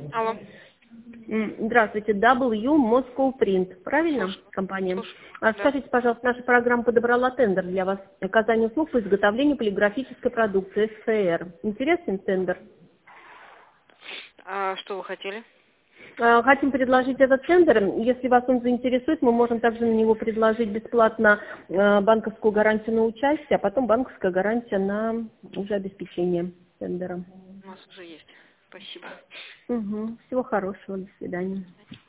Алло. Здравствуйте, W Moscow Print, правильно, компания? Да. Скажите, пожалуйста, наша программа подобрала тендер для вас, оказание услуг по изготовлению полиграфической продукции СФР. Интересен тендер? А что вы хотели? Хотим предложить этот тендер. Если вас он заинтересует, мы можем также на него предложить бесплатно банковскую гарантию на участие, а потом банковская гарантия на уже обеспечение тендера. У нас уже есть. Спасибо. Всего хорошего, до свидания.